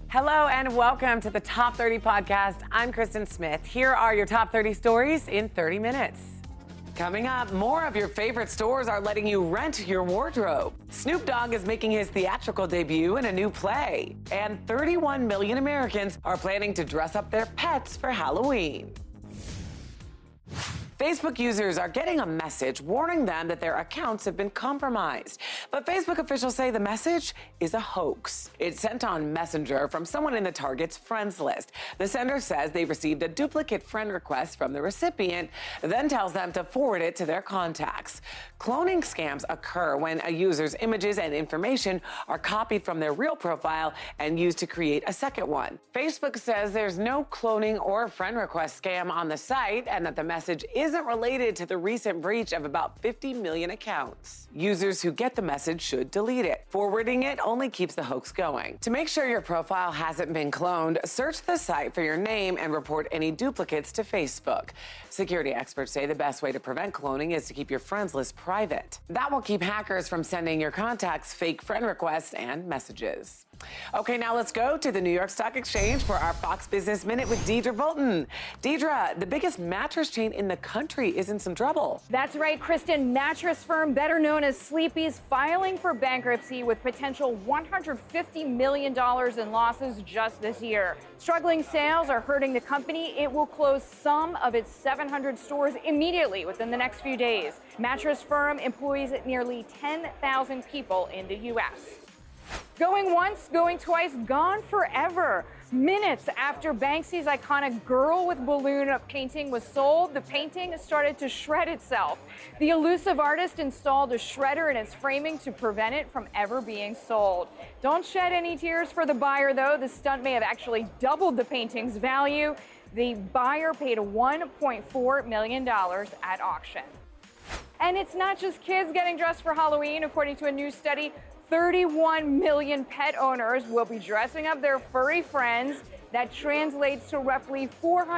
Hello and welcome to the Top 30 podcast. I'm Kristen Smith. Here are your top 30 stories in 30 minutes. Coming up, more of your favorite stores are letting you rent your wardrobe. Snoop Dogg is making his theatrical debut in a new play. And 31 million Americans are planning to dress up their pets for Halloween. Facebook users are getting a message warning them that their accounts have been compromised. But Facebook officials say the message is a hoax. It's sent on Messenger from someone in the target's friends list. The sender says they received a duplicate friend request from the recipient, then tells them to forward it to their contacts. Cloning scams occur when a user's images and information are copied from their real profile and used to create a second one. Facebook says there's no cloning or friend request scam on the site and that the message isn't related to the recent breach of about 50 million accounts. Users who get the message should delete it. Forwarding it only keeps the hoax going. To make sure your profile hasn't been cloned, search the site for your name and report any duplicates to Facebook. Security experts say the best way to prevent cloning is to keep your friends list private. That will keep hackers from sending your contacts fake friend requests and messages. Okay, now let's go to the New York Stock Exchange for our Fox Business Minute with Deidre Bolton. Deidre, the biggest mattress chain in the country is in some trouble. That's right, Kristen. Mattress firm, better known as Sleepy's, filing for bankruptcy with potential $150 million in losses just this year. Struggling sales are hurting the company. It will close some of its 700 stores immediately within the next few days. Mattress firm employs nearly 10,000 people in the U.S. Going once, going twice, gone forever. Minutes after Banksy's iconic Girl with Balloon painting was sold, the painting started to shred itself. The elusive artist installed a shredder in its framing to prevent it from ever being sold. Don't shed any tears for the buyer, though. The stunt may have actually doubled the painting's value. The buyer paid $1.4 million at auction. And it's not just kids getting dressed for Halloween. According to a new study, 31 million pet owners will be dressing up their furry friends. That translates to roughly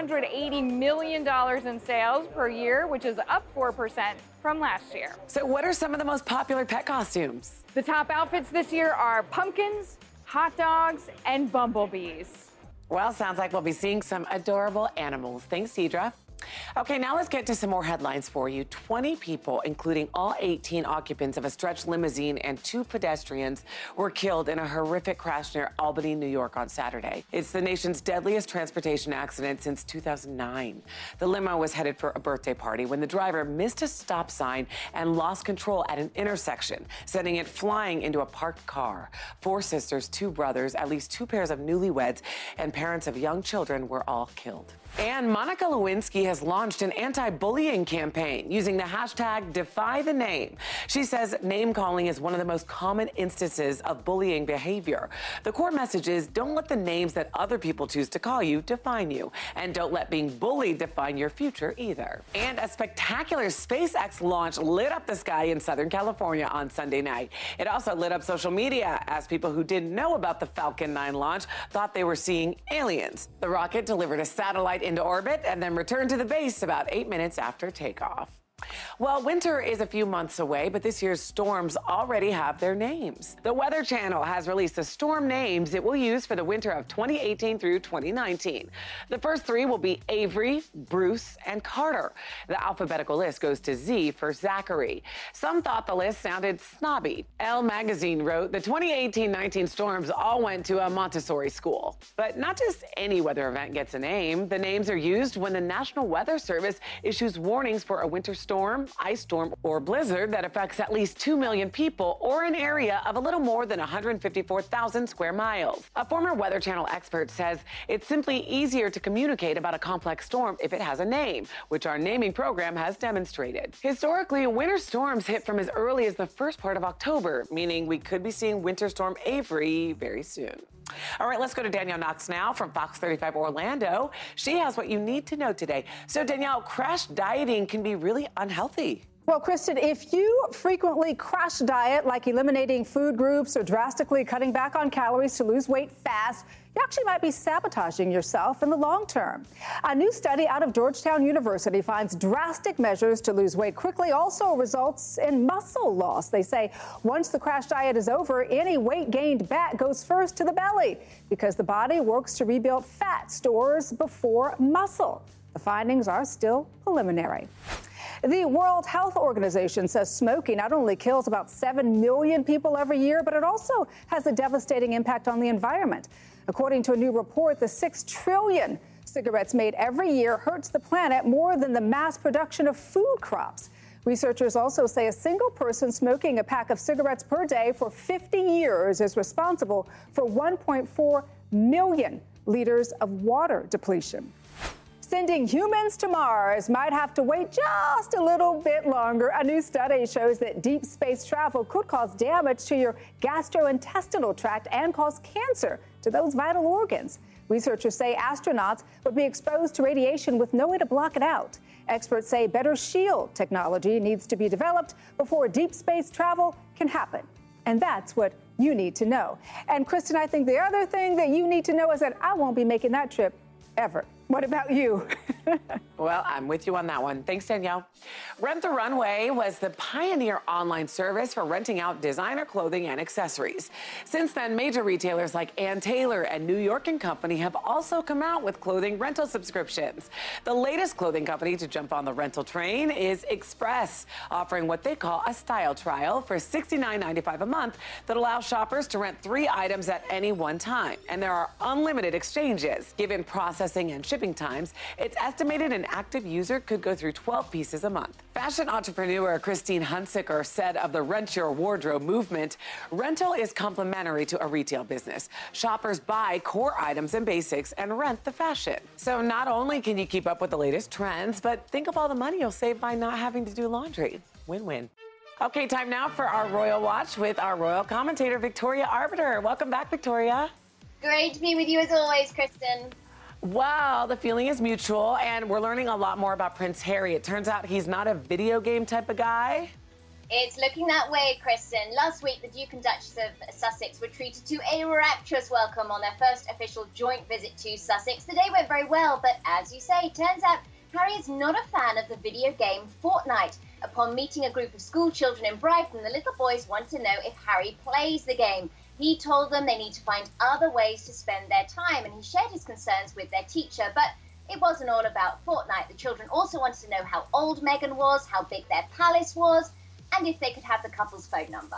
$480 million in sales per year, which is up 4% from last year. So what are some of the most popular pet costumes? The top outfits this year are pumpkins, hot dogs, and bumblebees. Well, sounds like we'll be seeing some adorable animals. Thanks, Deidre. Okay, now let's get to some more headlines for you. 20 people, including all 18 occupants of a stretch limousine and 2 pedestrians, were killed in a horrific crash near Albany, New York on Saturday. It's the nation's deadliest transportation accident since 2009. The limo was headed for a birthday party when the driver missed a stop sign and lost control at an intersection, sending it flying into a parked car. 4 sisters, 2 brothers, at least 2 pairs of newlyweds, and parents of young children were all killed. And Monica Lewinsky has launched an anti-bullying campaign using the hashtag #DefyTheName. She says name-calling is one of the most common instances of bullying behavior. The core message is don't let the names that other people choose to call you define you. And don't let being bullied define your future either. And a spectacular SpaceX launch lit up the sky in Southern California on Sunday night. It also lit up social media as people who didn't know about the Falcon 9 launch thought they were seeing aliens. The rocket delivered a satellite into orbit and then returned to the base about 8 minutes after takeoff. Well, winter is a few months away, but this year's storms already have their names. The Weather Channel has released the storm names it will use for the winter of 2018 through 2019. The first 3 will be Avery, Bruce, and Carter. The alphabetical list goes to Z for Zachary. Some thought the list sounded snobby. Elle magazine wrote the 2018-19 storms all went to a Montessori school. But not just any weather event gets a name. The names are used when the National Weather Service issues warnings for a winter storm, ice storm, or blizzard that affects at least 2 million people or an area of a little more than 154,000 square miles. A former Weather Channel expert says it's simply easier to communicate about a complex storm if it has a name, which our naming program has demonstrated. Historically, winter storms hit from as early as the first part of October, meaning we could be seeing Winter Storm Avery very soon. All right, let's go to Danielle Knox now from Fox 35 Orlando. She has what you need to know today. So Danielle, crash dieting can be really unhealthy. Well, Kristen, if you frequently crash diet, like eliminating food groups or drastically cutting back on calories to lose weight fast, you actually might be sabotaging yourself in the long term. A new study out of Georgetown University finds drastic measures to lose weight quickly also results in muscle loss. They say once the crash diet is over, any weight gained back goes first to the belly because the body works to rebuild fat stores before muscle. The findings are still preliminary. The World Health Organization says smoking not only kills about 7 million people every year, but it also has a devastating impact on the environment. According to a new report, the 6 trillion cigarettes made every year hurts the planet more than the mass production of food crops. Researchers also say a single person smoking a pack of cigarettes per day for 50 years is responsible for 1.4 million liters of water depletion. Sending humans to Mars might have to wait just a little bit longer. A new study shows that deep space travel could cause damage to your gastrointestinal tract and cause cancer to those vital organs. Researchers say astronauts would be exposed to radiation with no way to block it out. Experts say better shield technology needs to be developed before deep space travel can happen. And that's what you need to know. And Kristen, I think the other thing that you need to know is that I won't be making that trip ever. What about you? Well, I'm with you on that one. Thanks, Danielle. Rent the Runway was the pioneer online service for renting out designer clothing and accessories. Since then, major retailers like Ann Taylor and New York & Company have also come out with clothing rental subscriptions. The latest clothing company to jump on the rental train is Express, offering what they call a style trial for $69.95 a month that allows shoppers to rent 3 items at any one time. And there are unlimited exchanges. Given processing and shipping times, it's estimated an active user could go through 12 pieces a month. Fashion entrepreneur Christine Hunsicker said of the Rent Your Wardrobe movement, rental is complementary to a retail business. Shoppers buy core items and basics and rent the fashion. So not only can you keep up with the latest trends, but think of all the money you'll save by not having to do laundry. Win-win. Okay, time now for our Royal Watch with our royal commentator, Victoria Arbiter. Welcome back, Victoria. Great to be with you as always, Kristen. Well, the feeling is mutual, and we're learning a lot more about Prince Harry. It turns out he's not a video game type of guy. It's looking that way, Kristen. Last week, the Duke and Duchess of Sussex were treated to a rapturous welcome on their first official joint visit to Sussex. The day went very well, but as you say, turns out Harry is not a fan of the video game Fortnite. Upon meeting a group of school children in Brighton, the little boys want to know if Harry plays the game. He told them they need to find other ways to spend their time, and he shared his concerns with their teacher. But it wasn't all about Fortnite. The children also wanted to know how old Meghan was, how big their palace was, and if they could have the couple's phone number.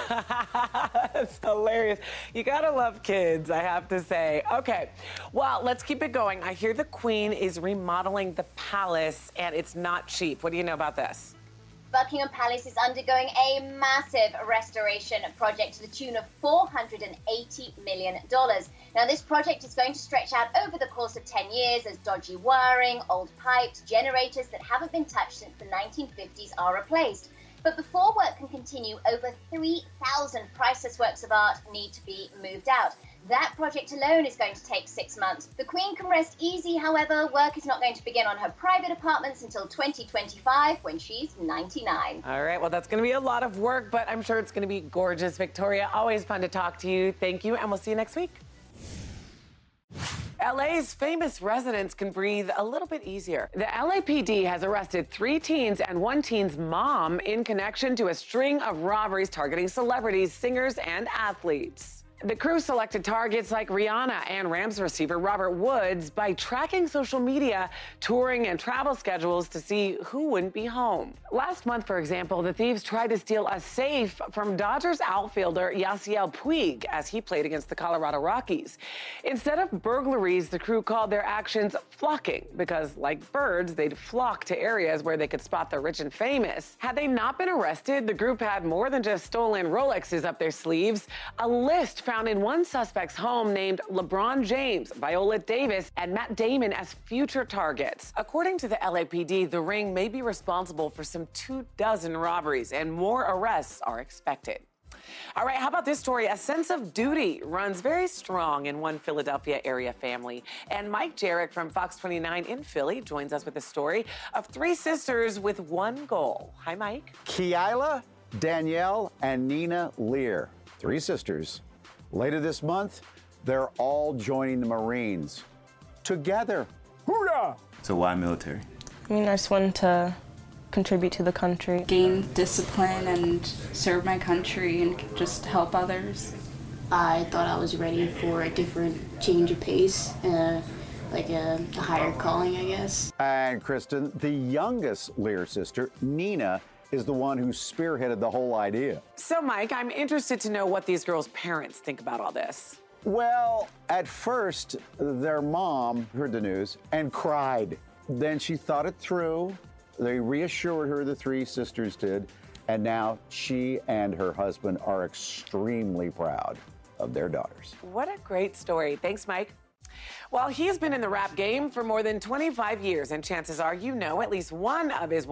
That's hilarious. You gotta love kids, I have to say. Okay, well, let's keep it going. I hear the Queen is remodeling the palace, and it's not cheap. What do you know about this? Buckingham Palace is undergoing a massive restoration project to the tune of $480 million. Now, this project is going to stretch out over the course of 10 years as dodgy wiring, old pipes, generators that haven't been touched since the 1950s are replaced. But before work can continue, over 3,000 priceless works of art need to be moved out. That project alone is going to take 6 months. The Queen can rest easy, however. Work is not going to begin on her private apartments until 2025, when she's 99. All right, well, that's going to be a lot of work, but I'm sure it's going to be gorgeous. Victoria, always fun to talk to you. Thank you, and we'll see you next week. LA's famous residents can breathe a little bit easier. The LAPD has arrested 3 teens and 1 teen's mom in connection to a string of robberies targeting celebrities, singers, and athletes. The crew selected targets like Rihanna and Rams receiver Robert Woods by tracking social media, touring, and travel schedules to see who wouldn't be home. Last month, for example, the thieves tried to steal a safe from Dodgers outfielder Yasiel Puig as he played against the Colorado Rockies. Instead of burglaries, the crew called their actions flocking because, like birds, they'd flock to areas where they could spot the rich and famous. Had they not been arrested, the group had more than just stolen Rolexes up their sleeves. A list found in one suspect's home named LeBron James, Viola Davis, and Matt Damon as future targets. According to the LAPD, the ring may be responsible for some 24 robberies, and more arrests are expected. All right, how about this story? A sense of duty runs very strong in one Philadelphia area family. And Mike Jarek from Fox 29 in Philly joins us with a story of three sisters with one goal. Hi, Mike. Kiala, Danielle, and Nina Lear. Three sisters. Later this month, they're all joining the Marines. Together. Hoorah! So why military? I mean, I just wanted to contribute to the country. Gain discipline and serve my country and just help others. I thought I was ready for a different change of pace, like a higher calling, I guess. And Kristen, the youngest Lear sister, Nina, is the one who spearheaded the whole idea. So, Mike, I'm interested to know what these girls' parents think about all this. Well, at first, their mom heard the news and cried. Then she thought it through. They reassured her, the three sisters did, and now she and her husband are extremely proud of their daughters. What a great story. Thanks, Mike. Well, he's been in the rap game for more than 25 years, and chances are you know at least one of his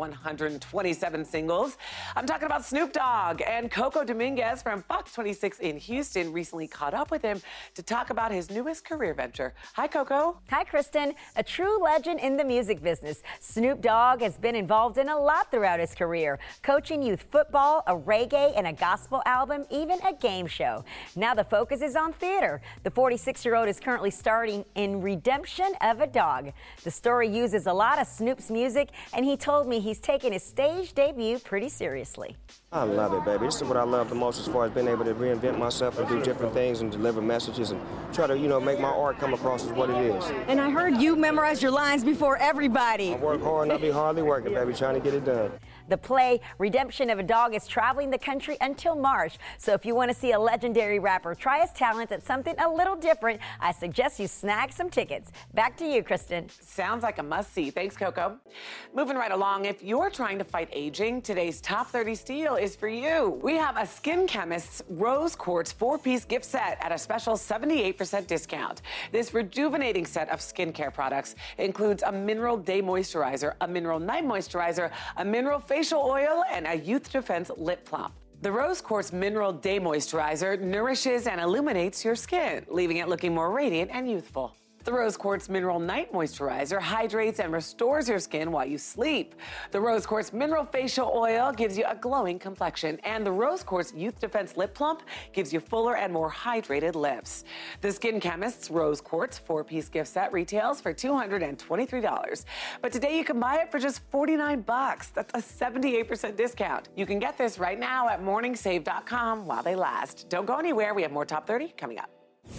127 singles. I'm talking about Snoop Dogg, and Coco Dominguez from Fox 26 in Houston recently caught up with him to talk about his newest career venture. Hi, Coco. Hi, Kristen. A true legend in the music business, Snoop Dogg has been involved in a lot throughout his career, coaching youth football, a reggae and a gospel album, even a game show. Now the focus is on theater. The 46-year-old is currently starring in Redemption of a Dog. The story uses a lot of Snoop's music, and he told me he's taking his stage debut pretty seriously. I love it, baby. This is what I love the most as far as being able to reinvent myself and do different things and deliver messages and try to, make my art come across as what it is. And I heard you memorize your lines before everybody. I work hard and I be hardly working, baby, trying to get it done. The play Redemption of a Dog is traveling the country until March. So if you want to see a legendary rapper try his talents at something a little different, I suggest you snag some tickets. Back to you, Kristen. Sounds like a must-see. Thanks, Coco. Moving right along, if you're trying to fight aging, today's Top 30 steal is for you. We have a Skin Chemist's Rose Quartz 4-piece gift set at a special 78% discount. This rejuvenating set of skincare products includes a Mineral Day Moisturizer, a Mineral Night Moisturizer, a Mineral Facial Oil, and a Youth Defense Lip Plump. The Rose Quartz Mineral Day Moisturizer nourishes and illuminates your skin, leaving it looking more radiant and youthful. The Rose Quartz Mineral Night Moisturizer hydrates and restores your skin while you sleep. The Rose Quartz Mineral Facial Oil gives you a glowing complexion, and the Rose Quartz Youth Defense Lip Plump gives you fuller and more hydrated lips. The Skin Chemist's Rose Quartz 4-piece gift set retails for $223, but today you can buy it for just $49. That's a 78% discount. You can get this right now at morningsave.com while they last. Don't go anywhere. We have more Top 30 coming up.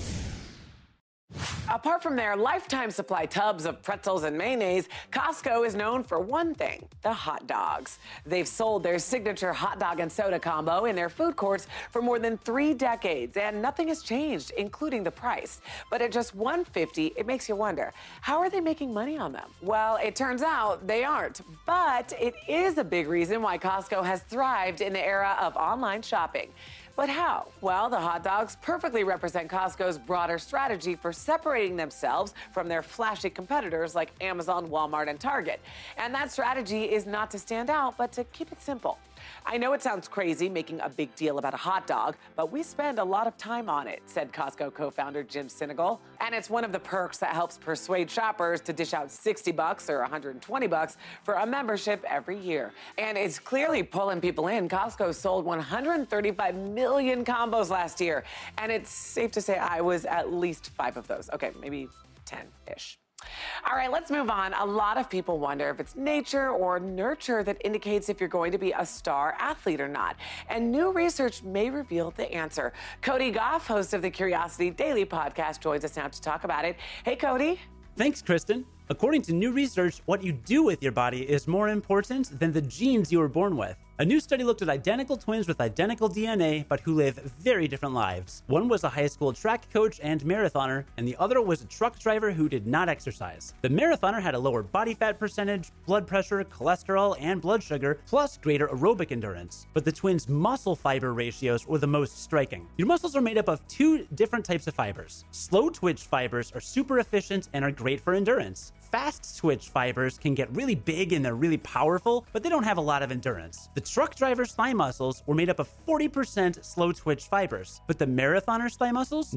Apart from their lifetime supply tubs of pretzels and mayonnaise, Costco is known for one thing, the hot dogs. They've sold their signature hot dog and soda combo in their food courts for more than 3 decades, and nothing has changed, including the price. But at just $1.50, it makes you wonder, how are they making money on them? Well, it turns out they aren't, but it is a big reason why Costco has thrived in the era of online shopping. But how? Well, the hot dogs perfectly represent Costco's broader strategy for separating themselves from their flashy competitors like Amazon, Walmart, and Target. And that strategy is not to stand out, but to keep it simple. I know it sounds crazy making a big deal about a hot dog, but we spend a lot of time on it, said Costco co-founder Jim Sinegal. And it's one of the perks that helps persuade shoppers to dish out $60 or $120 for a membership every year. And it's clearly pulling people in. Costco sold 135 million combos last year. And it's safe to say I was at least 5 of those. Okay, maybe 10-ish. All right, let's move on. A lot of people wonder if it's nature or nurture that indicates if you're going to be a star athlete or not. And new research may reveal the answer. Cody Goff, host of the Curiosity Daily podcast, joins us now to talk about it. Hey, Cody. Thanks, Kristen. According to new research, what you do with your body is more important than the genes you were born with. A new study looked at identical twins with identical DNA, but who live very different lives. One was a high school track coach and marathoner, and the other was a truck driver who did not exercise. The marathoner had a lower body fat percentage, blood pressure, cholesterol, and blood sugar, plus greater aerobic endurance. But the twins' muscle fiber ratios were the most striking. Your muscles are made up of 2 different types of fibers. Slow twitch fibers are super efficient and are great for endurance. Fast twitch fibers can get really big and they're really powerful, but they don't have a lot of endurance. The truck drivers' thigh muscles were made up of 40% slow twitch fibers, but the marathoner's thigh muscles,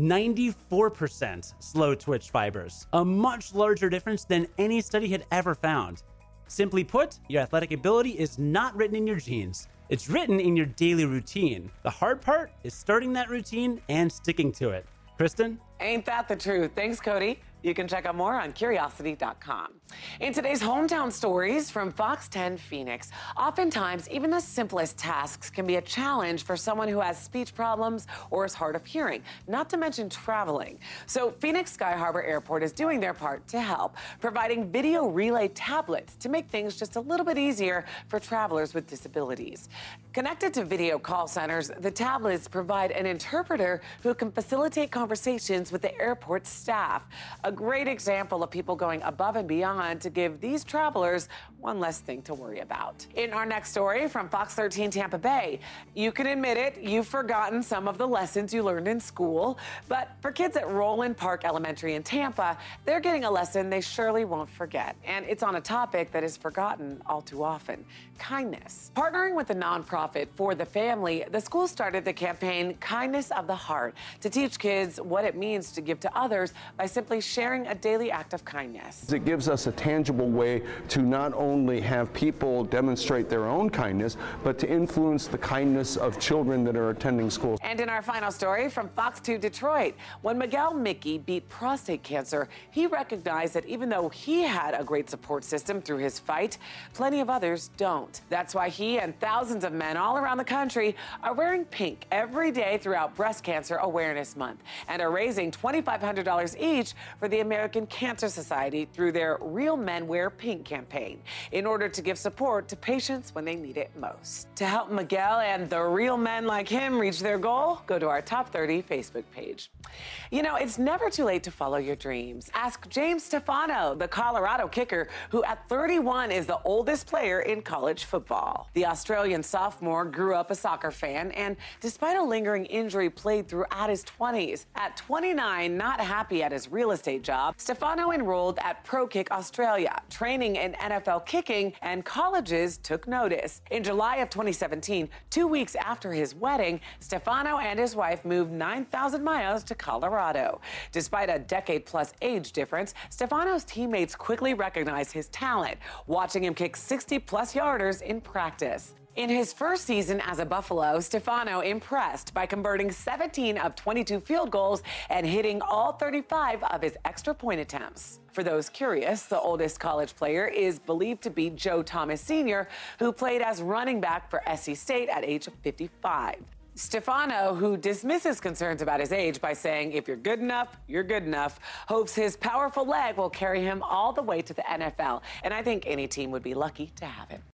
94% slow twitch fibers. A much larger difference than any study had ever found. Simply put, your athletic ability is not written in your genes. It's written in your daily routine. The hard part is starting that routine and sticking to it. Kristen? Ain't that the truth? Thanks, Cody. You can check out more on Curiosity.com. In today's hometown stories from Fox 10 Phoenix, oftentimes even the simplest tasks can be a challenge for someone who has speech problems or is hard of hearing, not to mention traveling. So Phoenix Sky Harbor Airport is doing their part to help, providing video relay tablets to make things just a little bit easier for travelers with disabilities. Connected to video call centers, the tablets provide an interpreter who can facilitate conversations with the airport staff. A great example of people going above and beyond to give these travelers one less thing to worry about. In our next story from Fox 13 Tampa Bay, you can admit it, you've forgotten some of the lessons you learned in school, but for kids at Roland Park Elementary in Tampa, they're getting a lesson they surely won't forget. And it's on a topic that is forgotten all too often: kindness. Partnering with the nonprofit For the Family, the school started the campaign Kindness of the Heart to teach kids what it means to give to others by simply sharing a daily act of kindness. It gives us a tangible way to not only have people demonstrate their own kindness, but to influence the kindness of children that are attending school. And in our final story from Fox 2 Detroit, when Miguel Mickey beat prostate cancer, he recognized that even though he had a great support system through his fight, plenty of others don't. That's why he and thousands of men all around the country are wearing pink every day throughout Breast Cancer Awareness Month and are raising $2,500 each for the American Cancer Society through their Real Men Wear Pink campaign in order to give support to patients when they need it most. To help Miguel and the real men like him reach their goal, go to our Top 30 Facebook page. You know, it's never too late to follow your dreams. Ask James Stefano, the Colorado kicker, who at 31 is the oldest player in college football. The Australian sophomore grew up a soccer fan and, despite a lingering injury, played throughout his 20s. At 29, not happy at his real estate job, Stefano enrolled at Pro Kick Australia, training in NFL kicking, and colleges took notice. In July of 2017, 2 weeks after his wedding, Stefano and his wife moved 9,000 miles to Colorado. Despite a decade-plus age difference, Stefano's teammates quickly recognized his talent, watching him kick 60-plus yarders in practice. In his first season as a Buffalo, Stefano impressed by converting 17 of 22 field goals and hitting all 35 of his extra point attempts. For those curious, the oldest college player is believed to be Joe Thomas Sr., who played as running back for SC State at age 55. Stefano, who dismisses concerns about his age by saying, if you're good enough, you're good enough, hopes his powerful leg will carry him all the way to the NFL. And I think any team would be lucky to have him.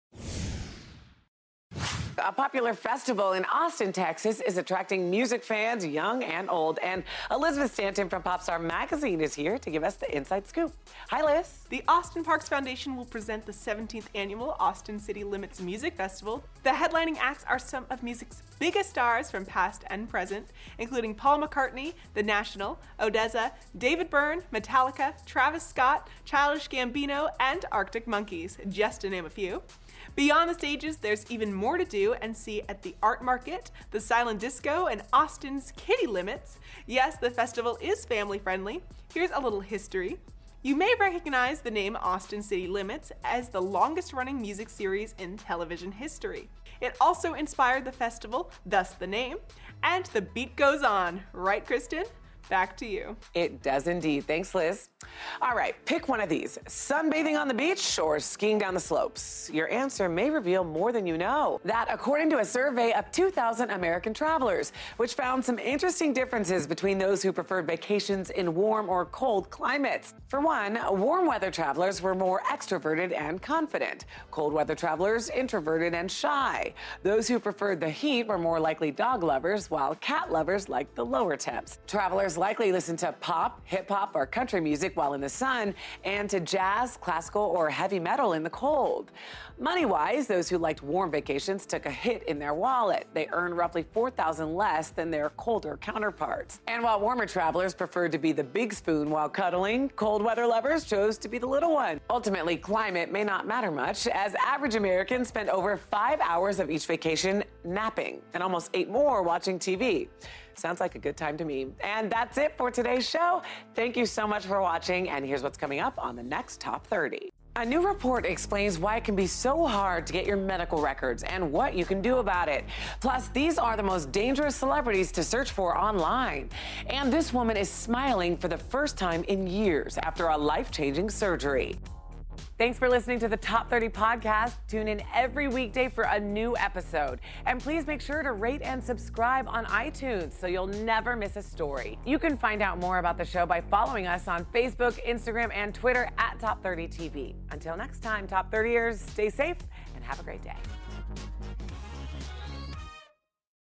A popular festival in Austin, Texas is attracting music fans, young and old. And Elizabeth Stanton from Popstar Magazine is here to give us the inside scoop. Hi, Liz. The Austin Parks Foundation will present the 17th annual Austin City Limits Music Festival. The headlining acts are some of music's biggest stars from past and present, including Paul McCartney, The National, ODESZA, David Byrne, Metallica, Travis Scott, Childish Gambino, and Arctic Monkeys, just to name a few. Beyond the stages, there's even more to do and see at the Art Market, the Silent Disco, and Austin's Kitty Limits. Yes, the festival is family-friendly. Here's a little history. You may recognize the name Austin City Limits as the longest-running music series in television history. It also inspired the festival, thus the name, and the beat goes on. Right, Kristen? Back to you. It does indeed. Thanks, Liz. All right, pick one of these. Sunbathing on the beach or skiing down the slopes? Your answer may reveal more than you know. That, according to a survey of 2,000 American travelers, which found some interesting differences between those who preferred vacations in warm or cold climates. For one, warm weather travelers were more extroverted and confident. Cold weather travelers, introverted and shy. Those who preferred the heat were more likely dog lovers, while cat lovers liked the lower temps. Travelers likely listen to pop, hip hop, or country music while in the sun, and to jazz, classical, or heavy metal in the cold. Money-wise, those who liked warm vacations took a hit in their wallet. They earned roughly $4,000 less than their colder counterparts. And while warmer travelers preferred to be the big spoon while cuddling, cold weather lovers chose to be the little one. Ultimately, climate may not matter much, as average Americans spend over 5 hours of each vacation napping and almost 8 more watching TV. Sounds like a good time to me. And that's it for today's show. Thank you so much for watching, and here's what's coming up on the next Top 30. A new report explains why it can be so hard to get your medical records and what you can do about it. Plus, these are the most dangerous celebrities to search for online. And this woman is smiling for the first time in years after a life-changing surgery. Thanks for listening to the Top 30 podcast. Tune in every weekday for a new episode. And please make sure to rate and subscribe on iTunes so you'll never miss a story. You can find out more about the show by following us on Facebook, Instagram, and Twitter at Top 30 TV. Until next time, Top 30ers, stay safe and have a great day.